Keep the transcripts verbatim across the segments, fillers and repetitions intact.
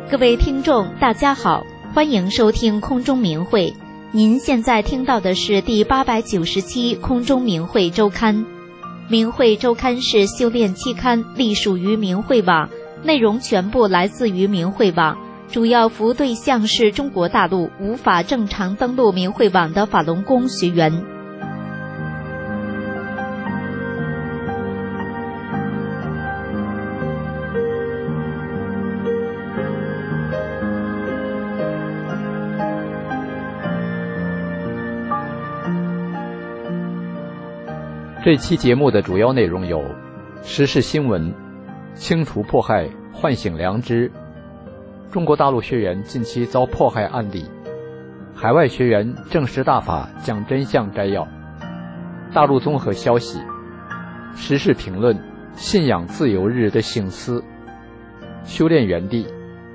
各位听众大家好，欢迎收听空中明慧。您现在听到的是第八百九十期空中明慧周刊。明慧周刊是修炼期刊，隶属于明慧网，内容全部来自于明慧网，主要服务对象是中国大陆无法正常登录明慧网的法轮功学员。 这期节目的主要内容有：时事新闻、清除迫害、唤醒良知；中国大陆学员近期遭迫害案例；海外学员证实大法讲真相摘要；大陆综合消息；时事评论；信仰自由日的省思；修炼园地。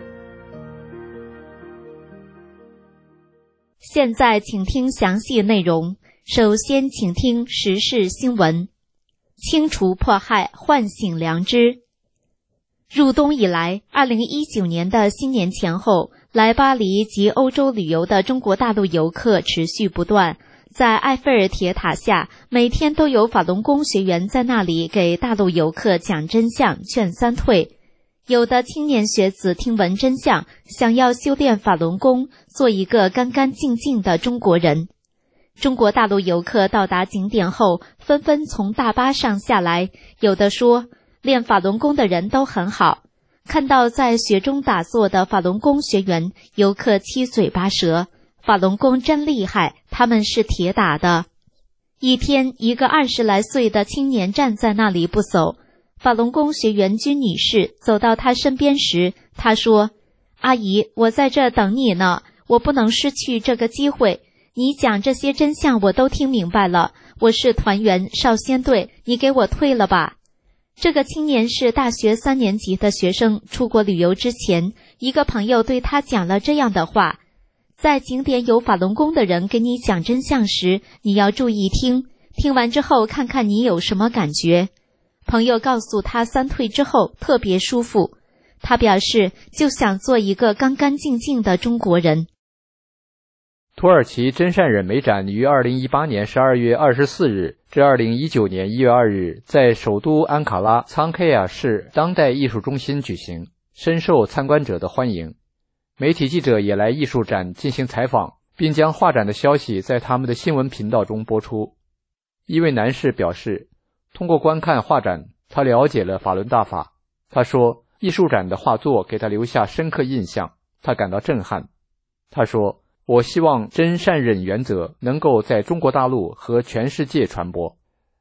现在请听详细内容。首先请听时事新闻。清除迫害，唤醒良知。入冬以来，二零一九年的新年前后，来巴黎及欧洲旅游的中国大陆游客持续不断。在埃菲尔铁塔下，每天都有法轮功学员在那里给大陆游客讲真相，劝三退。有的青年学子听闻真相，想要修炼法轮功，做一个干干净净的中国人。中国大陆游客到达景点后，纷纷从大巴上下来，有的说练法轮功的人都很好，看到在雪中打坐的法轮功学员，游客七嘴八舌，法轮功真厉害，他们是铁打的。一天，一个二十来岁的青年站在那里不走，法轮功学员君女士走到他身边时，他说：阿姨，我在这等你呢，我不能失去这个机会，你讲这些真相我都听明白了，我是团员少先队，你给我退了吧。这个青年是大学三年级的学生，出国旅游之前，一个朋友对他讲了这样的话：在景点有法轮功的人给你讲真相时，你要注意听，听完之后看看你有什么感觉。朋友告诉他三退之后特别舒服，他表示就想做一个干干净净的中国人。 土耳其真善忍美展于二零一八年十二月二十四日至二零一九年一月二日在首都安卡拉苍佩亚市当代艺术中心举行，深受参观者的欢迎。媒体记者也来艺术展进行采访，并将画展的消息在他们的新闻频道中播出。一位男士表示，通过观看画展，他了解了法轮大法。他说，艺术展的画作给他留下深刻印象，他感到震撼。他说，我希望真善忍原则能够在中国大陆和全世界传播。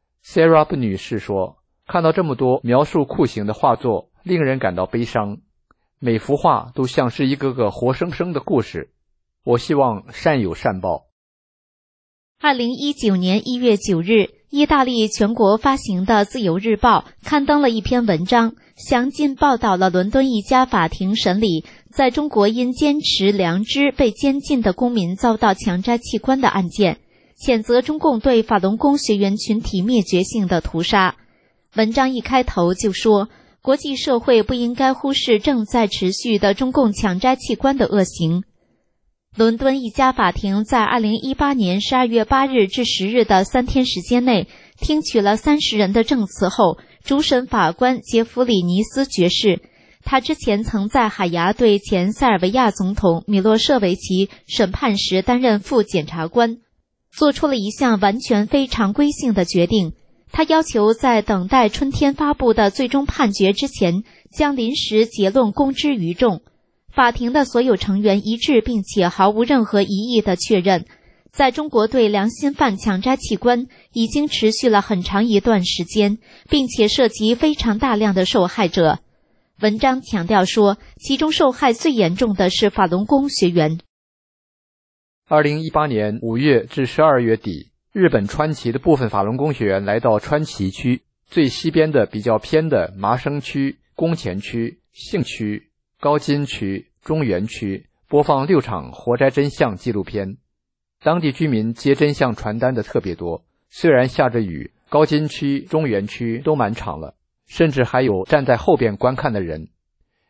Sarah 女士说，看到这么多描述酷刑的画作，令人感到悲伤，每幅画都像是一个个活生生的故事。我希望善有善报。 二零一九年一月九日，意大利全国发行的《自由日报》刊登了一篇文章，详尽报道了伦敦一家法庭审理在中国因坚持良知被监禁的公民遭到强摘器官的案件，谴责中共对法轮功学员群体灭绝性的屠杀。文章一开头就说，国际社会不应该忽视正在持续的中共强摘器官的恶行。伦敦一家法庭在二零一八年十二月八日至十日的三天时间内，听取了三十人的证词后，主审法官杰弗里尼斯爵士，他之前曾在海牙对前塞尔维亚总统米洛舍维奇审判时担任副检察官，做出了一项完全非常规性的决定。他要求在等待春天发布的最终判决之前，将临时结论公之于众。法庭的所有成员一致并且毫无任何疑义地确认，在中国对良心犯强摘器官已经持续了很长一段时间，并且涉及非常大量的受害者。文章强调说，其中受害最严重的是法轮功学员。 二零一八年五月至十二月底，日本川崎的部分法轮功学员来到川崎区最西边的比较偏的麻生区、宫前区、幸区、高津区、中原区，播放六场活摘真相纪录片。当地居民接真相传单的特别多，虽然下着雨，高津区、中原区都满场了，甚至还有站在后边观看的人。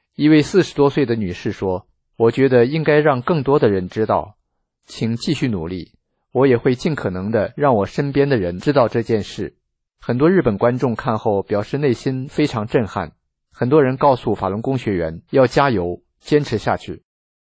一位四十多岁的女士说，我觉得应该让更多的人知道，请继续努力，我也会尽可能的让我身边的人知道这件事。很多日本观众看后表示内心非常震撼，很多人告诉法轮功学员要加油，坚持下去。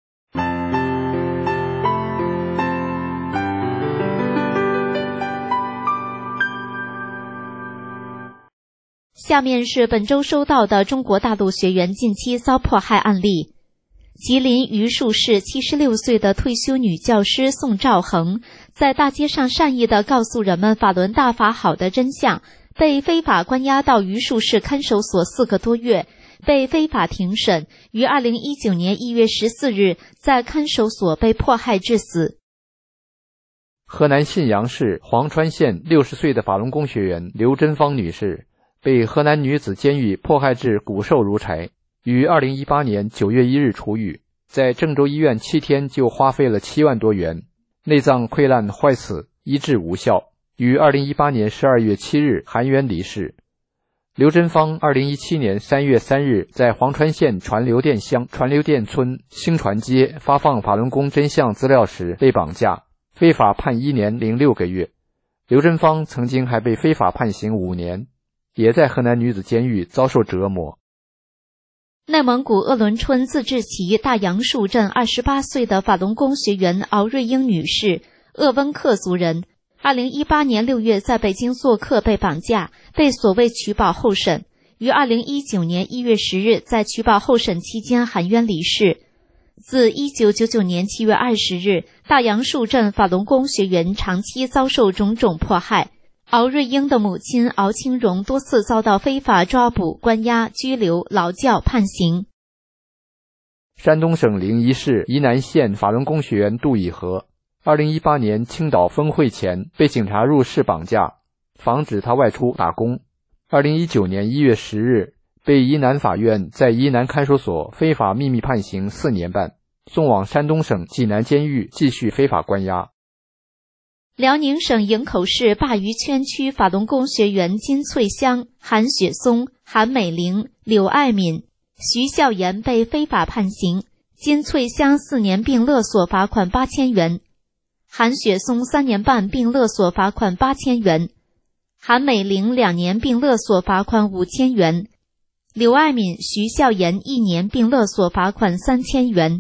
下面是本周收到的中国大陆学员近期遭迫害案例。吉林榆树市七十六岁的退休女教师宋兆恒，在大街上善意地告诉人们法轮大法好的真相，被非法关押到榆树市看守所四个多月，被非法庭审，于二零一九年一月十四日在看守所被迫害致死。 河南信阳市黄川县六十岁的法轮功学员刘真芳女士，被河南女子监狱迫害至骨瘦如柴，于二零一八年九月一日出狱，在郑州医院七天就花费了七万多元，内脏溃烂坏死，医治无效，于二零一八年十二月七日含冤离世。刘真芳二零一七年三月三日在黄川县传流店乡传流店村兴传街发放法轮功真相资料时被绑架，非法判一年零六个月。刘真芳曾经还被非法判刑五年，也在河南女子监狱遭受折磨。 内蒙古鄂伦春自治旗大杨树镇二十八岁的法轮功学员敖瑞英女士，鄂温克族人，二零一八年六月在北京做客被绑架，被所谓取保候审，于二零一九年一月十日在取保候审期间含冤离世。自一九九九年七月二十日，大杨树镇法轮功学员长期遭受种种迫害。敖瑞英的母亲敖清荣多次遭到非法抓捕、关押、拘留、劳教、判刑。 山东省临沂市沂南县法轮功学员杜以和，二零一八年青岛峰会前被警察入室绑架，防止他外出打工。二零一九年一月十日，被沂南法院在沂南看守所非法秘密判刑四年半，送往山东省济南监狱继续非法关押。 辽宁省营口市鲅鱼圈区法轮功学员金翠香、韩雪松、韩美玲、柳爱敏、徐孝言被非法判刑，金翠香四年并勒索罚款八千元，韩雪松三年半并勒索罚款八千元，韩美玲两年并勒索罚款五千元，柳爱敏、徐孝言一年并勒索罚款三千元。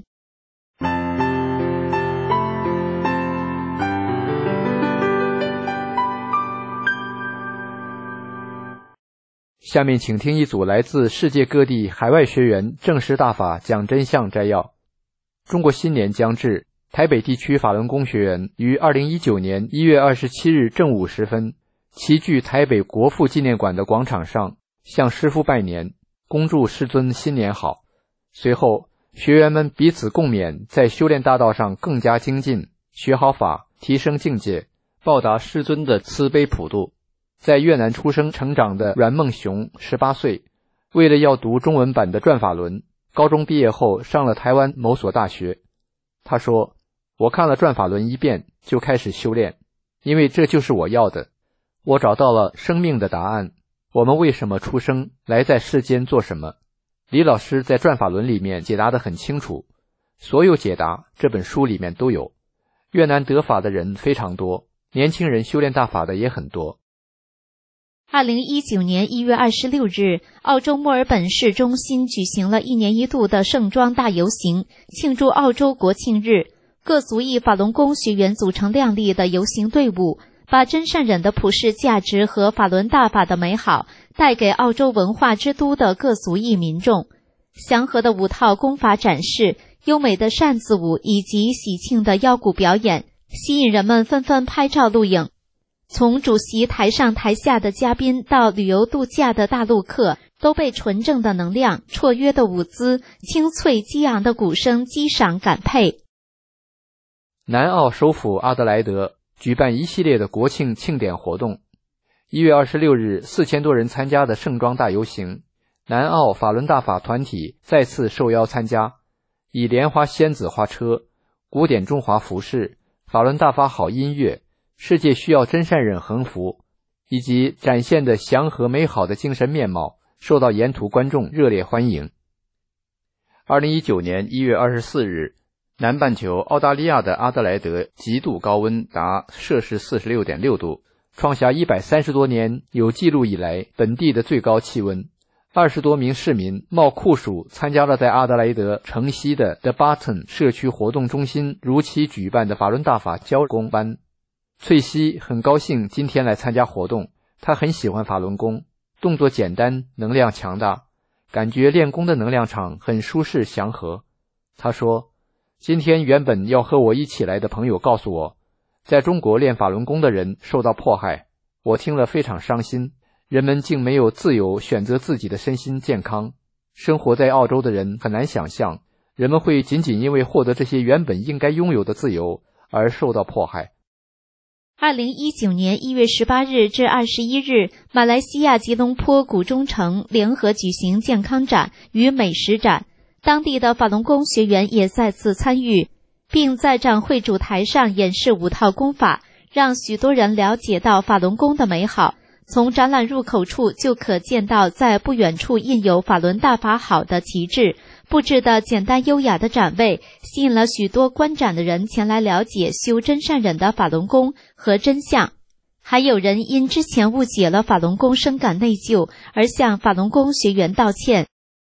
下面请听一组来自世界各地海外学员正式大法讲真相摘要。中国新年将至，台北地区法轮功学员于二零一九年一月二十七日正午时分，齐聚台北国父纪念馆的广场上，向师父拜年，恭祝师尊新年好。随后，学员们彼此共勉，在修炼大道上更加精进，学好法，提升境界，报答师尊的慈悲普度。在越南出生成长的阮梦雄十八岁，为了要读中文版的转法轮，高中毕业后上了台湾某所大学。他说，我看了转法轮一遍就开始修炼，因为这就是我要的。我找到了生命的答案，我们为什么出生，来在世间做什么。李老师在转法轮里面解答得很清楚，所有解答这本书里面都有。越南得法的人非常多，年轻人修炼大法的也很多。 二零一九年一月二十六日，澳洲墨尔本市中心举行了一年一度的盛装大游行，庆祝澳洲国庆日。各族裔法轮功学员组成亮丽的游行队伍，把真善忍的普世价值和法轮大法的美好带给澳洲文化之都的各族裔民众。祥和的五套功法展示、优美的扇子舞以及喜庆的腰鼓表演，吸引人们纷纷拍照录影。从主席台上台下的嘉宾到旅游度假的大陆客，都被纯正的能量、绰约的舞姿、清脆激昂的鼓声激赏感佩。 南澳首府阿德莱德举办一系列的国庆庆典活动。一月二十六日，四千多人参加的盛装大游行，南澳法轮大法团体再次受邀参加，以莲花仙子花车、古典中华服饰、法轮大法好音乐、世界需要真善忍横幅以及展现的祥和美好的精神面貌，受到沿途观众热烈欢迎。 二零一九年一月二十四日，南半球澳大利亚的阿德莱德极度高温达摄氏 四十六点六 度，创下一百三十多年有记录以来本地的最高气温。二十多名市民冒酷暑参加了在阿德莱德城西的 The Barton 社区活动中心如期举办的法轮大法教功班。翠西很高兴今天来参加活动，她很喜欢法轮功，动作简单，能量强大，感觉练功的能量场很舒适祥和。她说，今天原本要和我一起来的朋友告诉我，在中国练法轮功的人受到迫害，我听了非常伤心，人们竟没有自由选择自己的身心健康。生活在澳洲的人很难想象，人们会仅仅因为获得这些原本应该拥有的自由而受到迫害。 二零一九年一月十八日至二十一日，马来西亚吉隆坡古中城联合举行健康展与美食展，当地的法轮功学员也再次参与，并在展会主台上演示五套功法，让许多人了解到法轮功的美好。从展览入口处就可见到在不远处印有法轮大法好的旗帜，布置的简单优雅的展位吸引了许多观展的人前来了解修真善忍的法轮功和真相。还有人因之前误解了法轮功深感内疚而向法轮功学员道歉。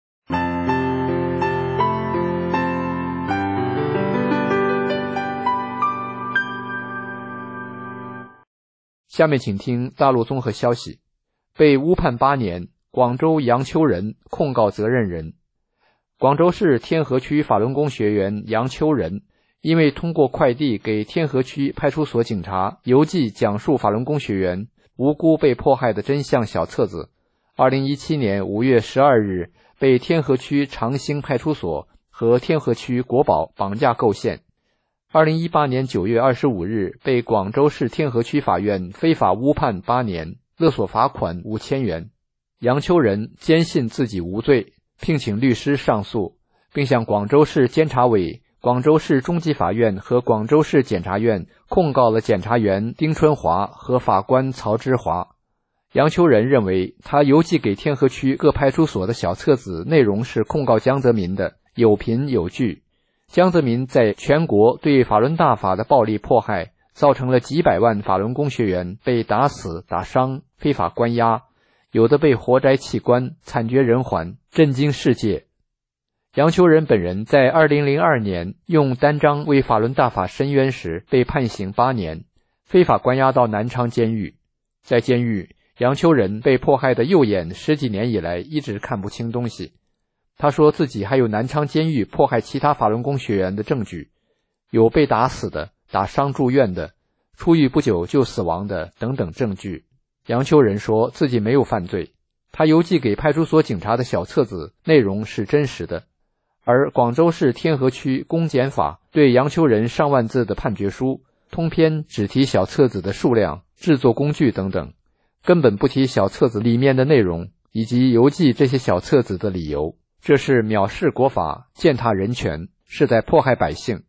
下面请听大陆综合消息。被误判八年，广州杨秋仁控告责任人。广州市天河区法轮功学员杨秋仁因为通过快递给天河区派出所警察邮寄讲述法轮功学员无辜被迫害的真相小册子，二零一七年五月十二日被天河区长兴派出所和天河区国保绑架构陷。二零一八年九月二十五日被广州市天河区法院非法误判八年，勒索罚款五千元。杨秋仁坚信自己无罪，聘请律师上诉，并向广州市监察委、广州市中级法院和广州市检察院控告了检察员丁春华和法官曹之华。杨秋仁认为，他邮寄给天河区各派出所的小册子内容是控告江泽民的，有凭有据。江泽民在全国对法轮大法的暴力迫害，造成了几百万法轮功学员被打死、打伤、非法关押，有的被活摘器官，惨绝人寰，震惊世界。杨秋仁本人在二零零二年用单张为法轮大法申冤时被判刑八年，非法关押到南昌监狱。在监狱，杨秋仁被迫害的右眼十几年以来一直看不清东西。他说自己还有南昌监狱迫害其他法轮功学员的证据，有被打死的、打伤住院的、出狱不久就死亡的等等证据。杨秋仁说自己没有犯罪，他邮寄给派出所警察的小册子内容是真实的。而广州市天河区公检法对杨秋仁上万字的判决书通篇只提小册子的数量、制作工具等等，根本不提小册子里面的内容以及邮寄这些小册子的理由。这是藐视国法，践踏人权，是在迫害百姓。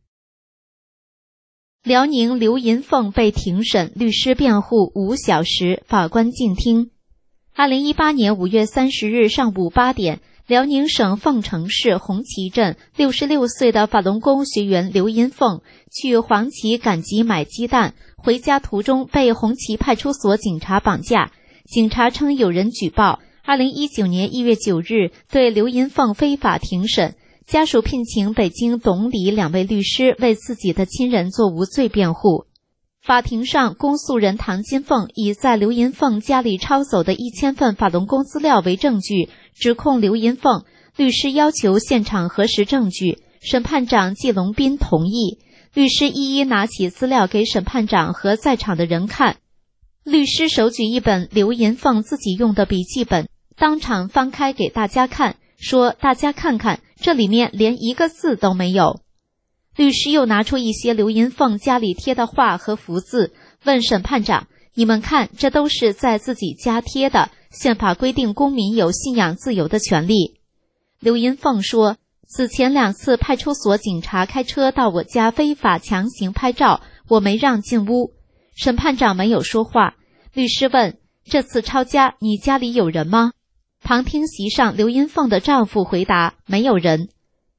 辽宁刘银凤被庭审，律师辩护五小时，法官静听。二零一八年五月三十日上午八点，辽宁省凤城市红旗镇六十六岁的法轮功学员刘银凤去黄旗赶集买鸡蛋，回家途中被红旗派出所警察绑架。警察称有人举报。二零一九年一月九日，对刘银凤非法庭审，家属聘请北京董李两位律师为自己的亲人做无罪辩护。法庭上，公诉人唐金凤以在刘银凤家里抄走的一千份法轮功资料为证据，指控刘银凤。律师要求现场核实证据，审判长季龙斌同意。律师一一拿起资料给审判长和在场的人看。律师手举一本刘银凤自己用的笔记本，当场翻开给大家看，说大家看看，这里面连一个字都没有。律师又拿出一些刘银凤家里贴的画和福字，问审判长，你们看，这都是在自己家贴的，宪法规定公民有信仰自由的权利。刘银凤说，此前两次派出所警察开车到我家非法强行拍照，我没让进屋。审判长没有说话。律师问，这次抄家你家里有人吗？旁听席上刘银凤的丈夫回答，没有人。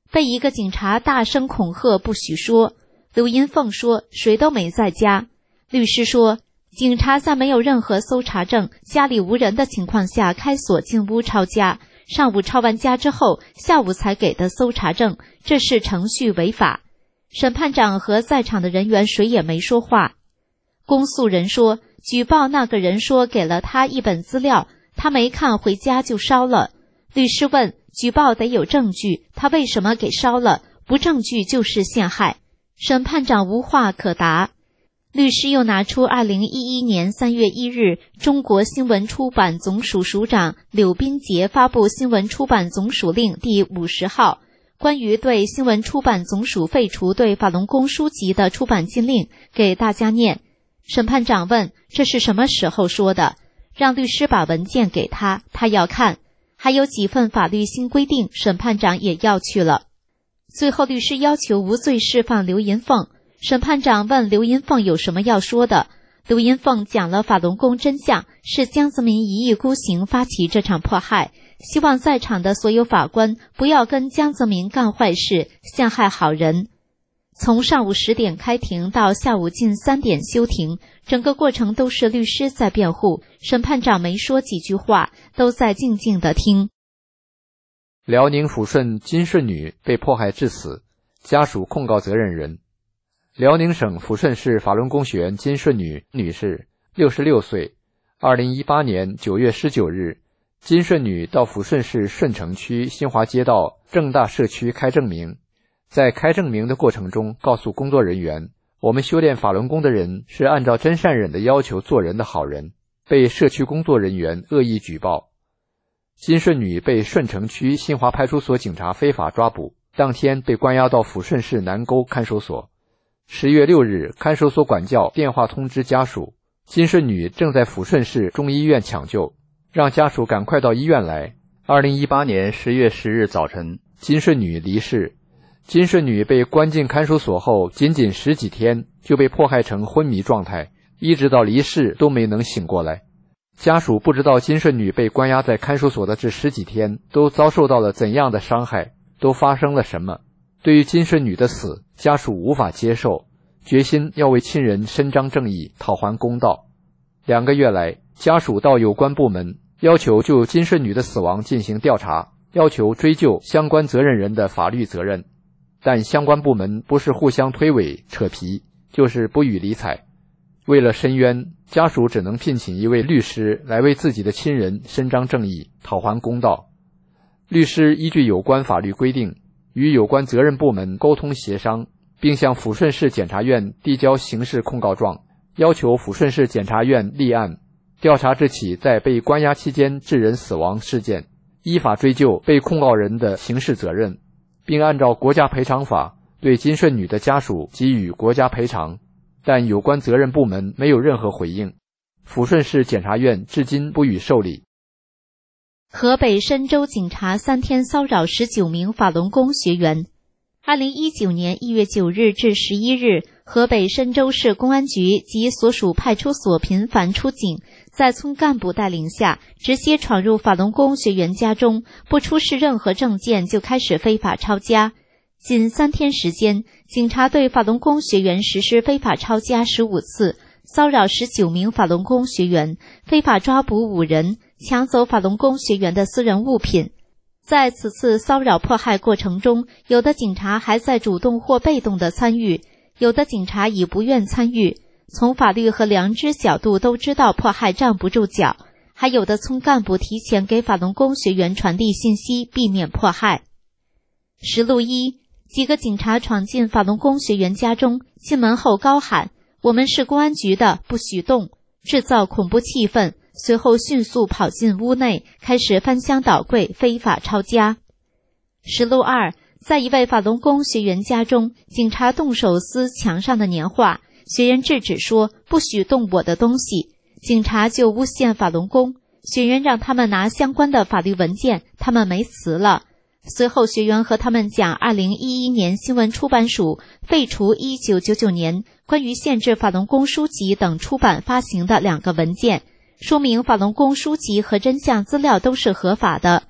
被一个警察大声恐吓不许说。刘银凤说谁都没在家。律师说警察在没有任何搜查证、家里无人的情况下开锁进屋抄家，上午抄完家之后，下午才给的搜查证，这是程序违法。审判长和在场的人员谁也没说话。公诉人说举报那个人说给了他一本资料，他没看回家就烧了。律师问举报得有证据，他为什么给烧了？不证据就是陷害。审判长无话可答。律师又拿出二零一一年三月一日中国新闻出版总署署长柳斌杰发布新闻出版总署令第五十号，关于对新闻出版总署废除对法轮功书籍的出版禁令，给大家念。审判长问这是什么时候说的，让律师把文件给他，他要看。还有几份法律新规定，审判长也要去了。最后律师要求无罪释放刘银凤。审判长问刘银凤有什么要说的，刘银凤讲了法轮功真相，是江泽民一意孤行发起这场迫害，希望在场的所有法官不要跟江泽民干坏事，陷害好人。从上午十点开庭到下午近三点休庭，整个过程都是律师在辩护，审判长没说几句话，都在静静地听。 辽宁抚顺金顺女被迫害致死，家属控告责任人。辽宁省抚顺市法轮功学员金顺女女士，六十六岁，二零一八年九月十九日，金顺女到抚顺市顺城区新华街道正大社区开证明，在开证明的过程中告诉工作人员，我们修炼法轮功的人是按照真善忍的要求做人的好人，被社区工作人员恶意举报。金顺女被顺城区新华派出所警察非法抓捕，当天被关押到抚顺市南沟看守所。十月六日，看守所管教电话通知家属，金顺女正在抚顺市中医院抢救，让家属赶快到医院来。二零一八年十月十日早晨，金顺女离世。金顺女被关进看守所后，仅仅十几天就被迫害成昏迷状态，一直到离世都没能醒过来。家属不知道金顺女被关押在看守所的这十几天都遭受到了怎样的伤害，都发生了什么。对于金顺女的死，家属无法接受，决心要为亲人伸张正义，讨还公道。两个月来，家属到有关部门要求就金顺女的死亡进行调查，要求追究相关责任人的法律责任，但相关部门不是互相推诿扯皮，就是不予理睬。为了申冤，家属只能聘请一位律师来为自己的亲人伸张正义，讨还公道。律师依据有关法律规定，与有关责任部门沟通协商，并向抚顺市检察院递交刑事控告状，要求抚顺市检察院立案，调查这起在被关押期间致人死亡事件，依法追究被控告人的刑事责任，并按照国家赔偿法对金顺女的家属给予国家赔偿，但有关责任部门没有任何回应，抚顺市检察院至今不予受理。 河北申州警察三天骚扰十九名法轮功学员。二零一九年一月九日至十一日，河北申州市公安局及所属派出所频繁出警，在村干部带领下，直接闯入法轮功学员家中，不出示任何证件就开始非法抄家。仅三天时间，警察对法轮功学员实施非法抄家十五次，骚扰十九名法轮功学员，非法抓捕五人，抢走法轮功学员的私人物品。在此次骚扰迫害过程中，有的警察还在主动或被动的参与，有的警察已不愿参与。从法律和良知角度都知道迫害站不住脚，还有的村干部提前给法轮功学员传递信息，避免迫害。实录一，几个警察闯进法轮功学员家中，进门后高喊我们是公安局的，不许动，制造恐怖气氛，随后迅速跑进屋内，开始翻箱倒柜，非法抄家。实录二，在一位法轮功学员家中，警察动手撕墙上的年画，学员制止说不许动我的东西，警察就诬陷法轮功，学员让他们拿相关的法律文件，他们没词了。随后学员和他们讲二零一一年新闻出版署废除一九九九年关于限制法轮功书籍等出版发行的两个文件，说明法轮功书籍和真相资料都是合法的。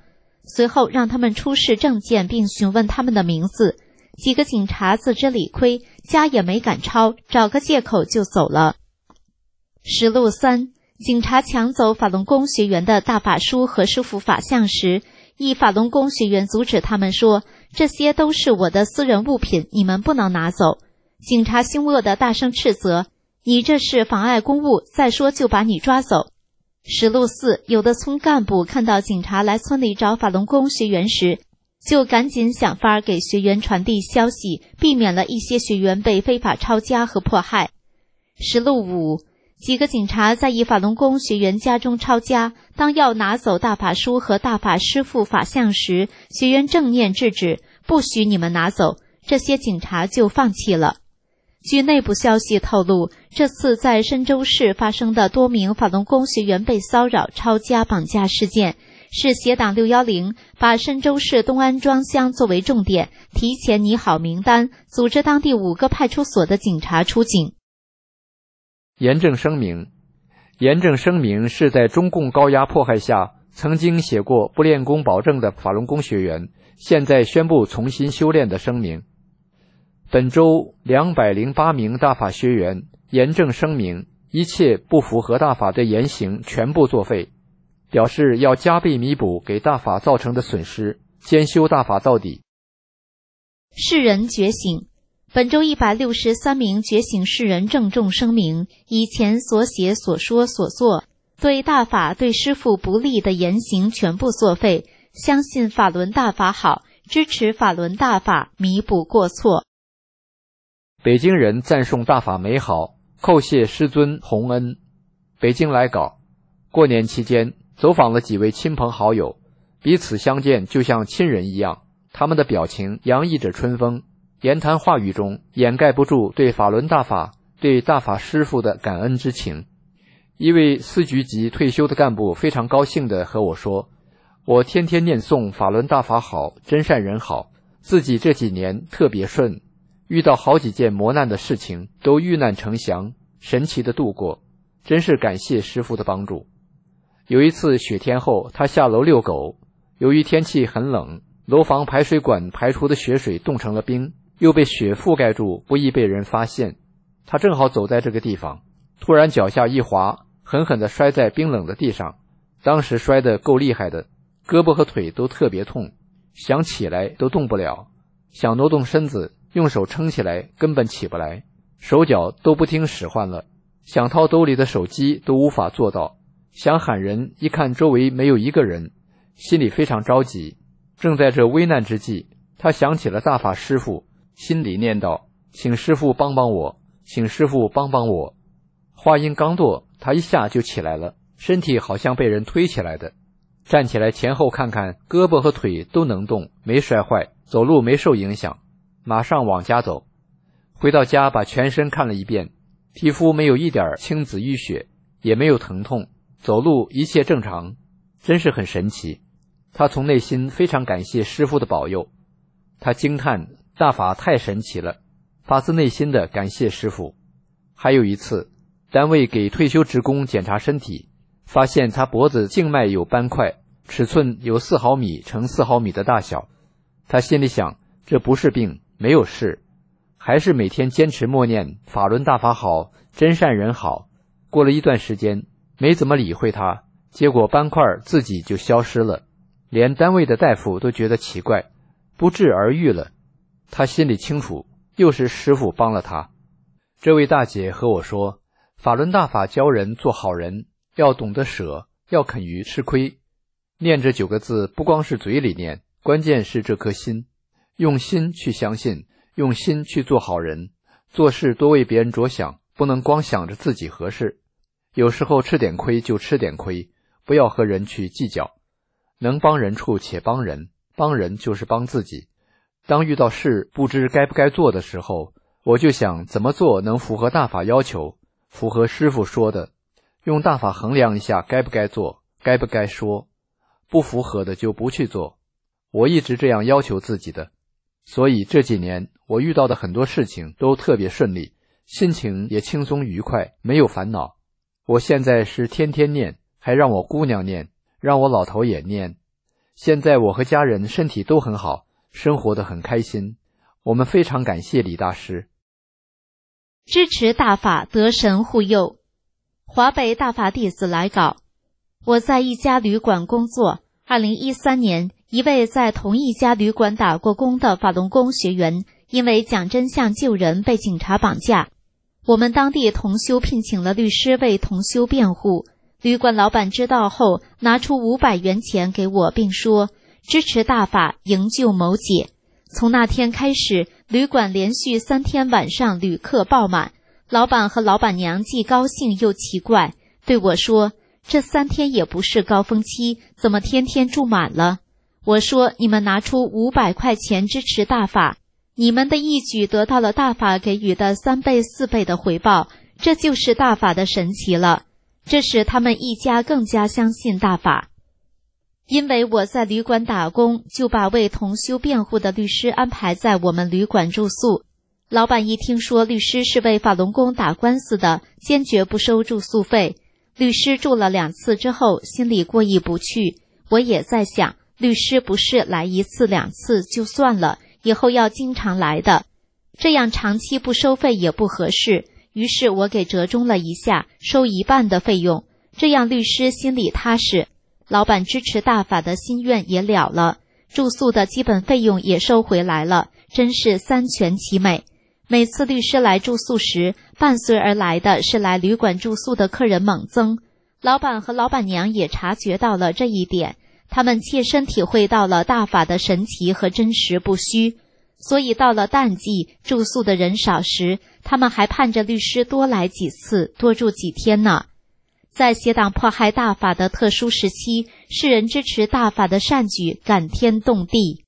随后让他们出示证件并询问他们的名字。几个警察自知理亏，家也没敢抄，找个借口就走了。实录三，警察抢走法轮功学员的大法书和师父法像时，一法轮功学员阻止他们说，这些都是我的私人物品，你们不能拿走。警察凶恶地大声斥责，你这是妨碍公务，再说就把你抓走。实录四，有的村干部看到警察来村里找法轮功学员时，就赶紧想法给学员传递消息，避免了一些学员被非法抄家和迫害。实录五，几个警察在一法轮功学员家中抄家，当要拿走大法书和大法师父法像时，学员正念制止，不许你们拿走，这些警察就放弃了。据内部消息透露，这次在深州市发生的多名法轮功学员被骚扰、抄家、绑架事件，是协党六一零把深州市东安庄乡作为重点，提前拟好名单，组织当地五个派出所的警察出警。 严正声明，严正声明是在中共高压迫害下曾经写过不练功保证的法轮功学员，现在宣布重新修炼的声明。本周两百零八名大法学员严正声明，一切不符合大法的言行全部作废，表示要加倍弥补给大法造成的损失，兼修大法到底。 世人觉醒，本周一百六十三名觉醒世人郑重声明，以前所写所说所做对大法对师父不利的言行全部作废，相信法轮大法好，支持法轮大法，弥补过错。 北京人赞颂大法美好，叩谢师尊洪恩。北京来稿，过年期间走访了几位亲朋好友，彼此相见就像亲人一样，他们的表情洋溢着春风，言谈话语中掩盖不住对法轮大法、对大法师父的感恩之情。一位司局级退休的干部非常高兴地和我说，我天天念诵法轮大法好，真善人好，自己这几年特别顺，遇到好几件磨难的事情都遇难成祥，神奇的度过，真是感谢师父的帮助。有一次雪天后，他下楼遛狗，由于天气很冷，楼房排水管排出的雪水冻成了冰，又被雪覆盖住，不易被人发现。他正好走在这个地方，突然脚下一滑，狠狠地摔在冰冷的地上，当时摔得够厉害的，胳膊和腿都特别痛，想起来都动不了，想挪动身子用手撑起来根本起不来，手脚都不听使唤了，想掏兜里的手机都无法做到，想喊人一看周围没有一个人，心里非常着急。正在这危难之际，他想起了大法师父，心里念道，请师父帮帮我，请师父帮帮我。话音刚落，他一下就起来了，身体好像被人推起来的，站起来前后看看，胳膊和腿都能动，没摔坏，走路没受影响，马上往家走。回到家把全身看了一遍，皮肤没有一点青紫淤血，也没有疼痛，走路一切正常，真是很神奇。他从内心非常感谢师父的保佑，他惊叹大法太神奇了，发自内心的感谢师父。还有一次，单位给退休职工检查身体，发现他脖子静脉有斑块，尺寸有四毫米乘四毫米的大小。他心里想，这不是病，没有事，还是每天坚持默念法轮大法好，真善人好。过了一段时间，没怎么理会他，结果斑块自己就消失了，连单位的大夫都觉得奇怪，不治而愈了。他心里清楚，又是师父帮了他。这位大姐和我说，法轮大法教人做好人，要懂得舍，要肯于吃亏。念这九个字不光是嘴里念，关键是这颗心，用心去相信，用心去做好人，做事多为别人着想，不能光想着自己合适。有时候吃点亏就吃点亏，不要和人去计较。能帮人处且帮人，帮人就是帮自己。当遇到事不知该不该做的时候，我就想怎么做能符合大法要求，符合师父说的，用大法衡量一下该不该做，该不该说，不符合的就不去做。我一直这样要求自己的，所以这几年我遇到的很多事情都特别顺利，心情也轻松愉快，没有烦恼。我现在是天天念，还让我姑娘念，让我老头也念。 现在我和家人身体都很好，生活得很开心。我们非常感谢李大师。 支持大法得神护佑。华北大法弟子来稿：我在一家旅馆工作。二零一三年，一位在同一家旅馆打过工的法轮功学员，因为讲真相救人被警察绑架。我们当地同修聘请了律师为同修辩护。旅馆老板知道后，拿出五百元钱给我，并说支持大法营救某姐。从那天开始，旅馆连续三天晚上旅客爆满，老板和老板娘既高兴又奇怪，对我说，这三天也不是高峰期，怎么天天住满了？我说，你们拿出五百块钱支持大法，你们的义举得到了大法给予的三倍四倍的回报，这就是大法的神奇了。这使他们一家更加相信大法。因为我在旅馆打工，就把为同修辩护的律师安排在我们旅馆住宿。老板一听说律师是为法轮功打官司的，坚决不收住宿费。律师住了两次之后，心里过意不去。我也在想，律师不是来一次两次就算了，以后要经常来的，这样长期不收费也不合适。于是我给折中了一下，收一半的费用，这样律师心里踏实。老板支持大法的心愿也了了，住宿的基本费用也收回来了，真是三全其美。每次律师来住宿时，伴随而来的是来旅馆住宿的客人猛增。老板和老板娘也察觉到了这一点，他们切身体会到了大法的神奇和真实不虚。所以到了淡季，住宿的人少时，他们还盼着律师多来几次，多住几天呢。在邪党迫害大法的特殊时期，世人支持大法的善举感天动地。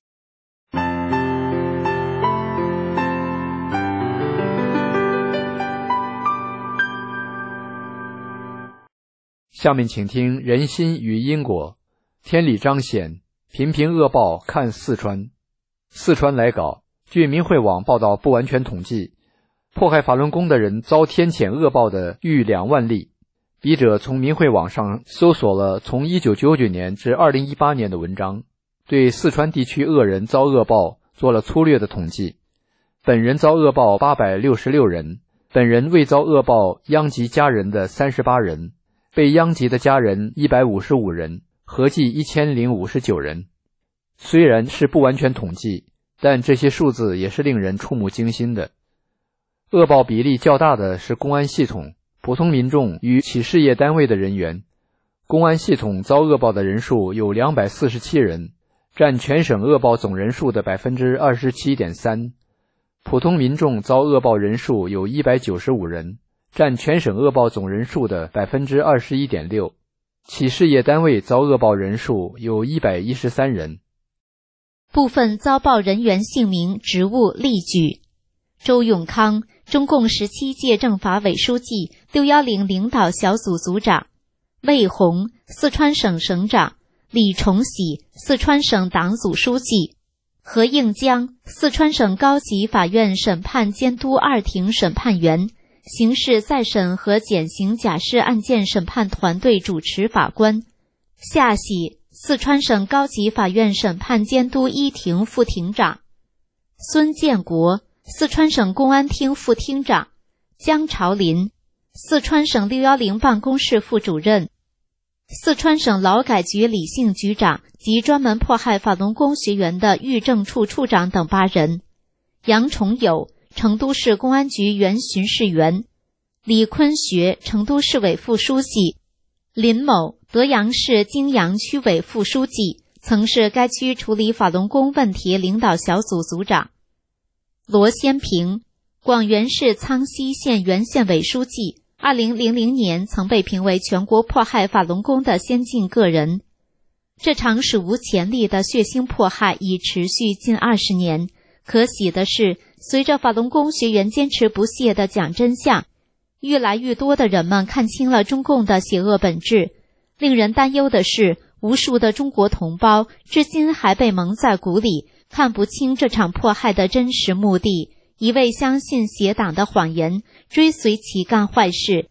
下面请听人心与因果，天理彰显，频频恶报看四川。四川来稿，据民慧网报道不完全统计，迫害法轮功的人遭天谴恶报的逾两万例。笔者从民慧网上搜索了从一九九九年至二零一八年的文章，对四川地区恶人遭恶报做了粗略的统计。本人遭恶报八百六十六人，本人未遭恶报殃及家人的三十八人，被殃及的家人一百五十五人，合计一千零五十九人。虽然是不完全统计，但这些数字也是令人触目惊心的。恶报比例较大的是公安系统、普通民众与企事业单位的人员。公安系统遭恶报的人数有两百四十七人，占全省恶报总人数的 百分之二十七点三。普通民众遭恶报人数有一百九十五人，占全省恶报总人数的 百分之二十一点六。企事业单位遭恶报人数有一百一十三人。 部分遭报人员姓名、职务例举：周永康，中共十七届政法委书记、六一零领导小组组长；魏红，四川省省长；李崇喜，四川省党组书记；何应江，四川省高级法院审判监督二庭审判员，刑事再审和减刑假释案件审判团队主持法官；夏喜，四川省高级法院审判监督一庭副庭长；孙建国，四川省公安厅副厅长；江朝林，四川省六一零办公室副主任；四川省劳改局理性局长及专门迫害法轮功学员的狱政处处长等八人；杨崇友，成都市公安局原巡视员；李坤学，成都市委副书记；林某，德阳市泾阳区委副书记，曾是该区处理法轮功问题领导小组组长；罗先平，广元市苍溪县原县委书记，二零零零年曾被评为全国迫害法轮功的先进个人。这场史无前例的血腥迫害已持续近二十年。可喜的是，随着法轮功学员坚持不懈地讲真相，越来越多的人们看清了中共的邪恶本质。令人担忧的是，无数的中国同胞至今还被蒙在鼓里，看不清这场迫害的真实目的，一味相信邪党的谎言，追随其干坏事。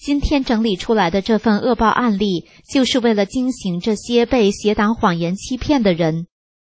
今天整理出来的这份恶报案例，就是为了惊醒这些被邪党谎言欺骗的人。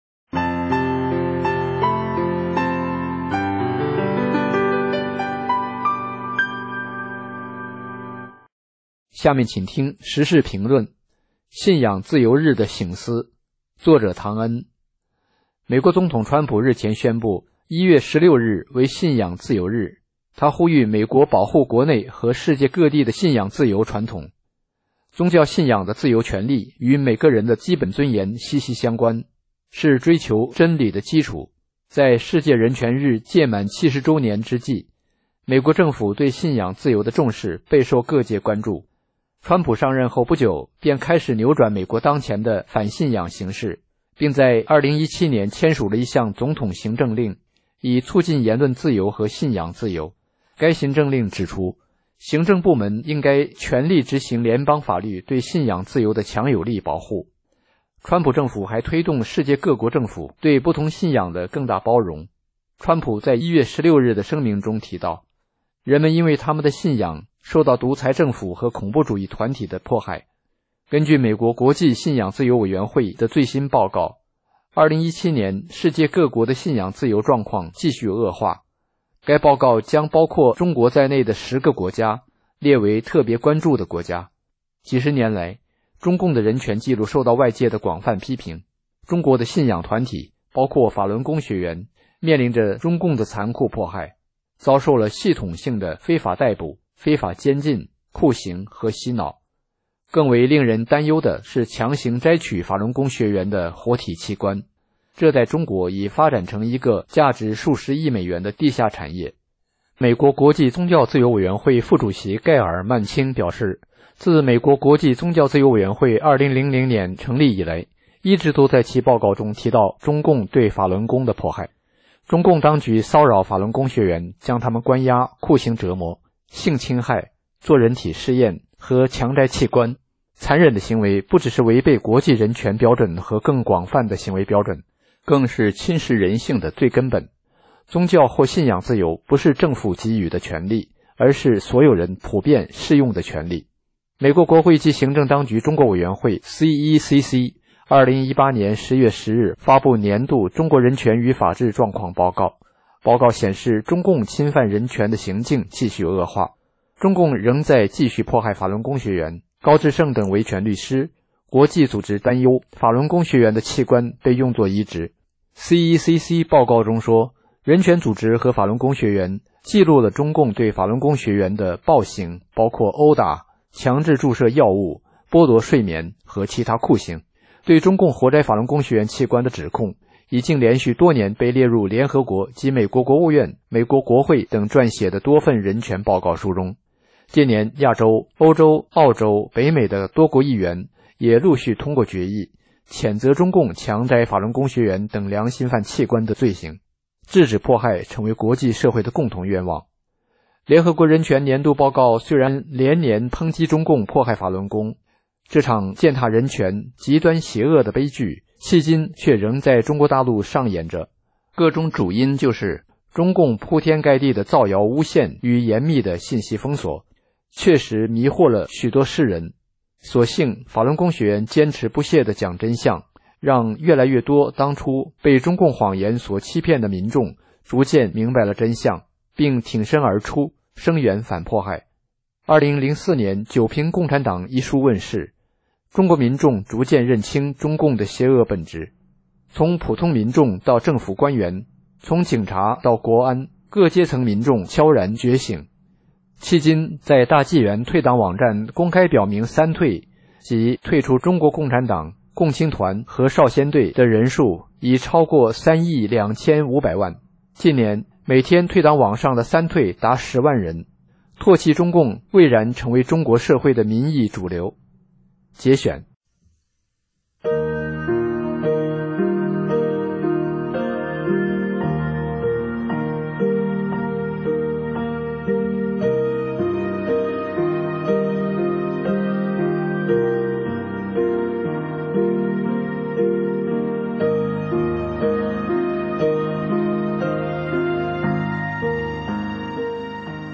下面请听时事评论：信仰自由日的省思，作者唐恩。美国总统川普日前宣布，一月十六日为信仰自由日。他呼吁美国保护国内和世界各地的信仰自由传统。宗教信仰的自由权利与每个人的基本尊严息息相关，是追求真理的基础。在世界人权日届满七十周年之际，美国政府对信仰自由的重视备受各界关注。川普上任后不久，便开始扭转美国当前的反信仰形势，并在二零一七年签署了一项总统行政令，以促进言论自由和信仰自由。该行政令指出，行政部门应该全力执行联邦法律对信仰自由的强有力保护。川普政府还推动世界各国政府对不同信仰的更大包容。川普在一月十六日的声明中提到，人们因为他们的信仰受到独裁政府和恐怖主义团体的迫害。根据美国国际信仰自由委员会的最新报告，二零一七年世界各国的信仰自由状况继续恶化。该报告将包括中国在内的十个国家列为特别关注的国家。几十年来，中共的人权记录受到外界的广泛批评。中国的信仰团体，包括法轮功学员，面临着中共的残酷迫害，遭受了系统性的非法逮捕、非法监禁、酷刑和洗脑。更为令人担忧的是强行摘取法轮功学员的活体器官，这在中国已发展成一个价值数十亿美元的地下产业。美国国际宗教自由委员会副主席盖尔·曼钦表示，自美国国际宗教自由委员会二零零零年成立以来，一直都在其报告中提到中共对法轮功的迫害。中共当局骚扰法轮功学员，将他们关押、酷刑折磨、性侵害、做人体试验和强摘器官。残忍的行为不只是违背国际人权标准和更广泛的行为标准，更是侵蚀人性的最根本。宗教或信仰自由不是政府给予的权利，而是所有人普遍适用的权利。美国国会及行政当局中国委员会 C E C C 二零一八年十月十日发布年度中国人权与法治状况报告。报告显示，中共侵犯人权的行径继续恶化，中共仍在继续迫害法轮功学员。高志胜等维权律师、国际组织担忧法轮功学员的器官被用作移植。C E C C 报告中说，人权组织和法轮功学员记录了中共对法轮功学员的暴行，包括殴打、强制注射药物、剥夺睡眠和其他酷刑。对中共活摘法轮功学员器官的指控已经连续多年被列入联合国及美国国务院、美国国会等撰写的多份人权报告书中。近年，亚洲、欧洲、澳洲、北美的多国议员也陆续通过决议，谴责中共强摘法轮功学员等良心犯器官的罪行。制止迫害成为国际社会的共同愿望。联合国人权年度报告虽然连年抨击中共迫害法轮功，这场践踏人权、极端邪恶的悲剧，迄今却仍在中国大陆上演着。个中主因就是中共铺天盖地的造谣诬陷与严密的信息封锁，确实迷惑了许多世人。所幸法轮功学员坚持不懈地讲真相，让越来越多当初被中共谎言所欺骗的民众逐渐明白了真相，并挺身而出，声援反迫害。二零零四年《九评共产党》一书问世，中国民众逐渐认清中共的邪恶本质。从普通民众到政府官员，从警察到国安，各阶层民众悄然觉醒。迄今，在大纪元退党网站公开表明三退，即退出中国共产党、共青团和少先队的人数已超过三亿两千五百万。近年每天退党网上的三退达十万人，唾弃中共蔚然成为中国社会的民意主流。节选。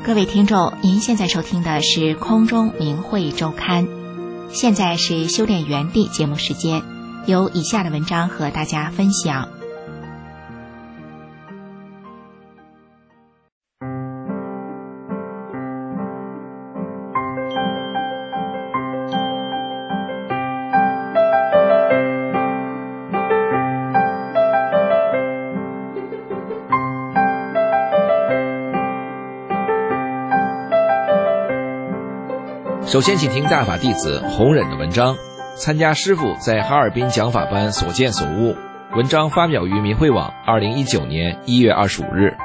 各位听众，您现在收听的是空中明慧周刊，现在是修炼园地节目时间，有以下的文章和大家分享。 首先请听大法弟子弘忍的文章，参加师父在哈尔滨讲法班所见所悟。文章发表于明慧网二零一九年一月二十五日。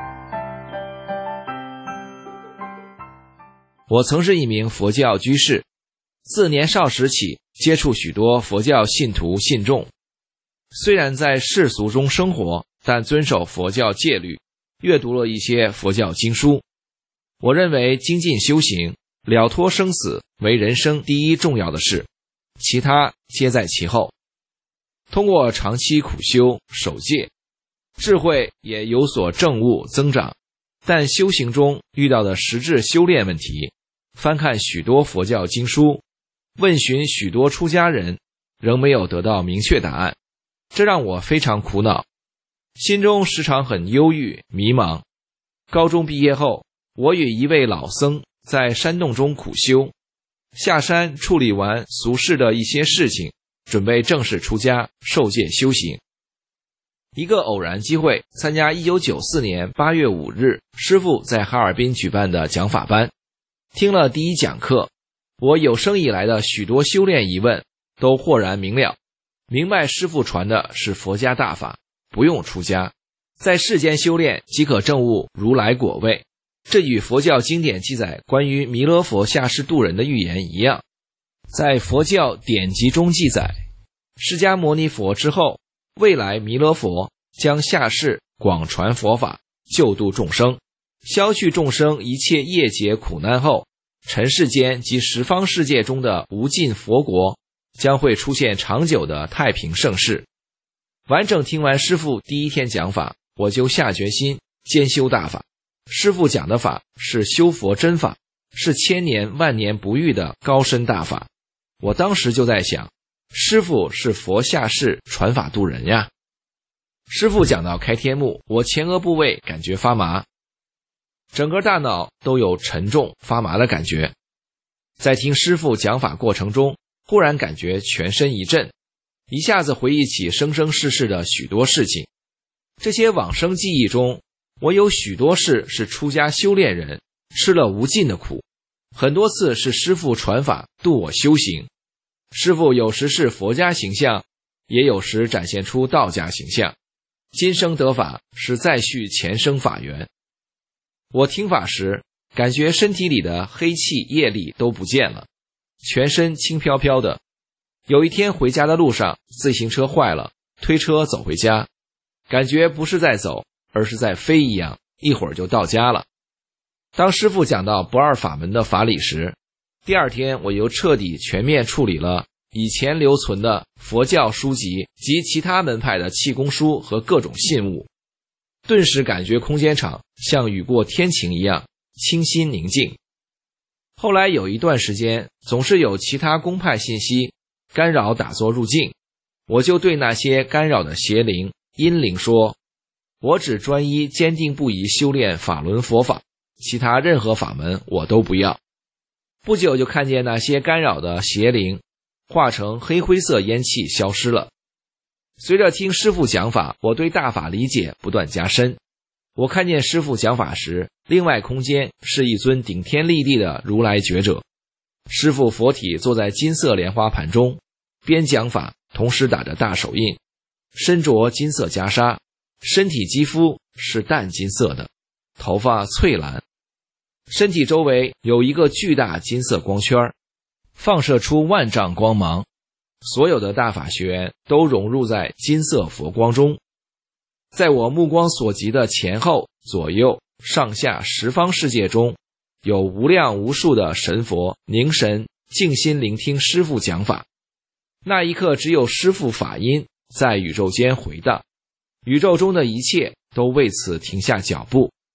我曾是一名佛教居士，自年少时起接触许多佛教信徒信众，虽然在世俗中生活，但遵守佛教戒律，阅读了一些佛教经书。我认为精进修行，了脱生死为人生第一重要的事，其他皆在其后。通过长期苦修守戒，智慧也有所证悟增长，但修行中遇到的实质修炼问题，翻看许多佛教经书，问询许多出家人，仍没有得到明确答案，这让我非常苦恼，心中时常很忧郁迷茫。高中毕业后，我与一位老僧在山洞中苦修，下山处理完俗世的一些事情，准备正式出家受戒修行。一个偶然机会，参加一九九四年八月五日师父在哈尔滨举办的讲法班，听了第一讲课，我有生以来的许多修炼疑问都豁然明了，明白师父传的是佛家大法，不用出家，在世间修炼即可证悟如来果位。这与佛教经典记载关于弥勒佛下世度人的预言一样。在佛教典籍中记载，释迦牟尼佛之后，未来弥勒佛将下世广传佛法，救度众生，消去众生一切业劫苦难后，尘世间及十方世界中的无尽佛国将会出现长久的太平盛世。完整听完师父第一天讲法，我就下决心兼修大法。师父讲的法是修佛真法，是千年万年不遇的高深大法。我当时就在想，师父是佛下世传法度人呀。师父讲到开天目，我前额部位感觉发麻，整个大脑都有沉重发麻的感觉。在听师父讲法过程中，忽然感觉全身一震，一下子回忆起生生世世的许多事情。这些往生记忆中，我有许多事是出家修炼人吃了无尽的苦，很多次是师父传法度我修行。师父有时是佛家形象，也有时展现出道家形象。今生得法是再续前生法缘。我听法时，感觉身体里的黑气业力都不见了，全身轻飘飘的。有一天回家的路上，自行车坏了，推车走回家，感觉不是在走，而是在飞一样，一会儿就到家了。当师父讲到不二法门的法理时，第二天我又彻底全面处理了以前留存的佛教书籍及其他门派的气功书和各种信物，顿时感觉空间场像雨过天晴一样清新宁静。后来有一段时间，总是有其他宗派信息干扰打坐入境，我就对那些干扰的邪灵阴灵说，我只专一坚定不移修炼法轮佛法，其他任何法门我都不要。不久就看见那些干扰的邪灵化成黑灰色烟气消失了。随着听师父讲法，我对大法理解不断加深。我看见师父讲法时，另外空间是一尊顶天立地的如来觉者，师父佛体坐在金色莲花盘中，边讲法同时打着大手印，身着金色袈裟，身体肌肤是淡金色的，头发翠蓝，身体周围有一个巨大金色光圈，放射出万丈光芒，所有的大法学员都融入在金色佛光中。在我目光所及的前后左右上下十方世界中，有无量无数的神佛凝神静心聆听师父讲法。那一刻，只有师父法音在宇宙间回荡，宇宙中的一切都为此停下脚步。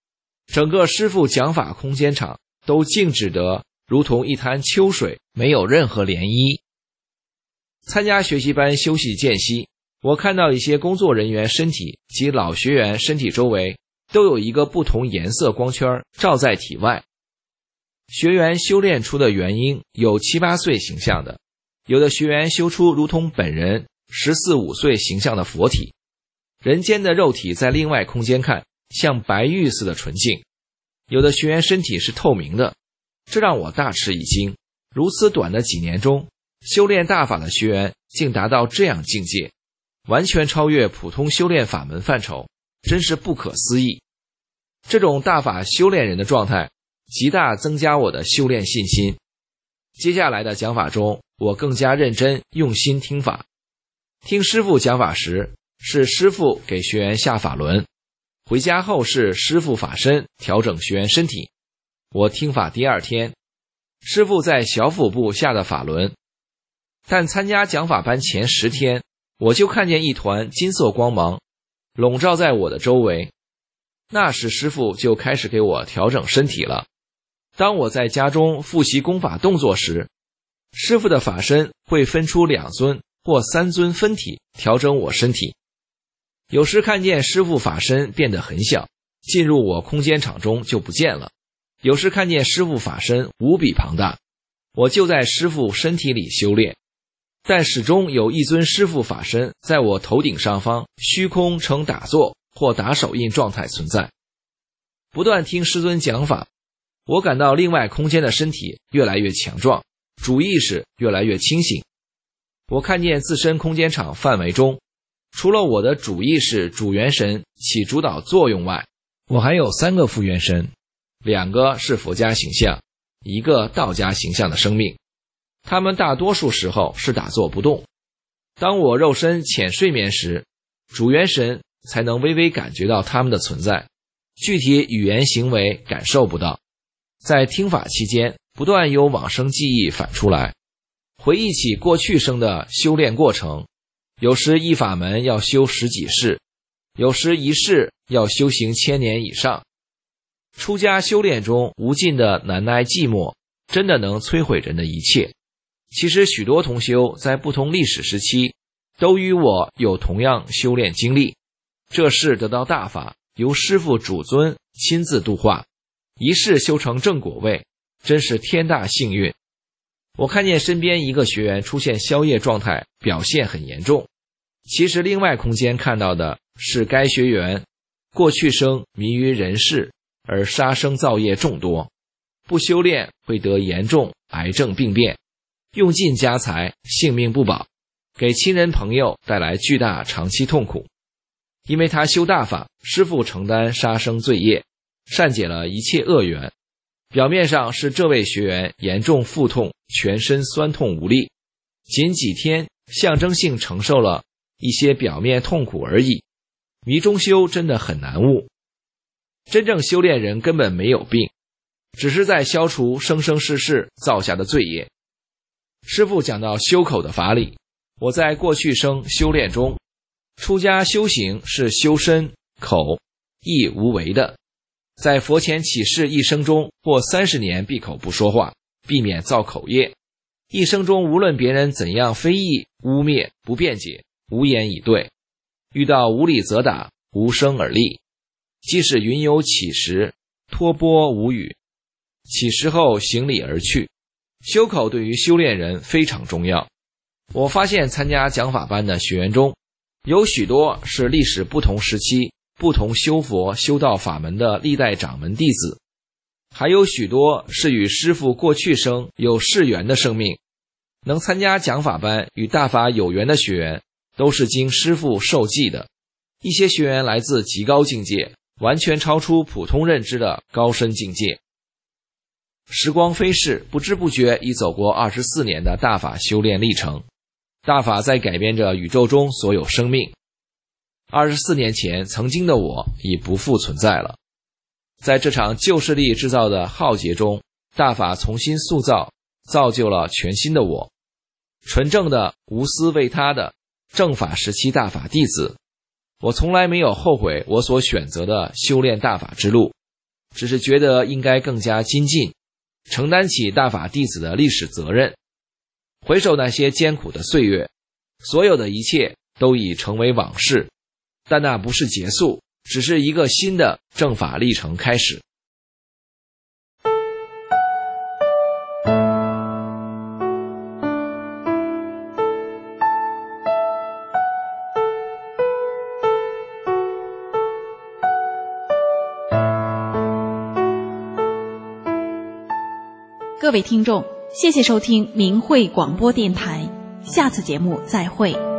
整个师父讲法空间场都静止得如同一滩秋水，没有任何涟漪。参加学习班休息间隙，我看到一些工作人员身体及老学员身体周围都有一个不同颜色光圈照在体外。学员修炼出的元婴有七八岁形象的，有的学员修出如同本人十四五岁形象的佛体，人间的肉体在另外空间看像白玉似的纯净，有的学员身体是透明的，这让我大吃一惊。如此短的几年中，修炼大法的学员竟达到这样境界，完全超越普通修炼法门范畴，真是不可思议。这种大法修炼人的状态极大增加我的修炼信心。接下来的讲法中，我更加认真用心听法。听师父讲法时，是师父给学员下法轮，回家后是师父法身调整学员身体。我听法第二天，师父在小腹部下的法轮，但参加讲法班前十天，我就看见一团金色光芒笼罩在我的周围。那时师父就开始给我调整身体了。当我在家中复习功法动作时，师父的法身会分出两尊或三尊分体调整我身体。有时看见师父法身变得很小，进入我空间场中就不见了；有时看见师父法身无比庞大，我就在师父身体里修炼，但始终有一尊师父法身在我头顶上方虚空呈打坐或打手印状态存在。不断听师尊讲法，我感到另外空间的身体越来越强壮，主意识越来越清醒。我看见自身空间场范围中，除了我的主意识主元神起主导作用外，我还有三个副元神，两个是佛家形象，一个道家形象的生命。他们大多数时候是打坐不动。当我肉身浅睡眠时，主元神才能微微感觉到他们的存在，具体语言行为感受不到。在听法期间，不断有往生记忆反出来，回忆起过去生的修炼过程。有时一法门要修十几世，有时一世要修行千年以上。出家修炼中无尽的难耐寂寞，真的能摧毁人的一切。其实许多同修在不同历史时期都与我有同样修炼经历，这世得到大法，由师父主尊亲自度化，一世修成正果位，真是天大幸运。我看见身边一个学员出现宵夜状态，表现很严重。其实另外空间看到的是该学员过去生迷于人世，而杀生造业众多，不修炼会得严重癌症病变，用尽家财，性命不保，给亲人朋友带来巨大长期痛苦。因为他修大法，师父承担杀生罪业，善解了一切恶缘。表面上是这位学员严重腹痛，全身酸痛无力，仅几天象征性承受了一些表面痛苦而已。迷中修真的很难悟，真正修炼人根本没有病，只是在消除生生世世造下的罪业。师父讲到修口的法理，我在过去生修炼中，出家修行是修身口意无为的，在佛前起誓一生中或三十年闭口不说话，避免造口业。一生中无论别人怎样非议污蔑不辩解，无言以对，遇到无理则打，无声而立。即使云游起时，托钵无语，起时后行礼而去。修口对于修炼人非常重要。我发现参加讲法班的学员中，有许多是历史不同时期不同修佛修道法门的历代掌门弟子，还有许多是与师父过去生有世缘的生命。能参加讲法班与大法有缘的学员，都是经师父授记的。一些学员来自极高境界，完全超出普通认知的高深境界。时光飞逝，不知不觉已走过二十四年的大法修炼历程。大法在改变着宇宙中所有生命。二十四年前，曾经的我已不复存在了。在这场旧势力制造的浩劫中，大法重新塑造，造就了全新的我。纯正的、无私为他的正法时期大法弟子。我从来没有后悔我所选择的修炼大法之路。 只是觉得应该更加精进，承担起大法弟子的历史责任。回首那些艰苦的岁月，所有的一切都已成为往事，但那不是结束，只是一个新的正法历程开始。 各位听众，谢谢收听明慧广播电台，下次节目再会。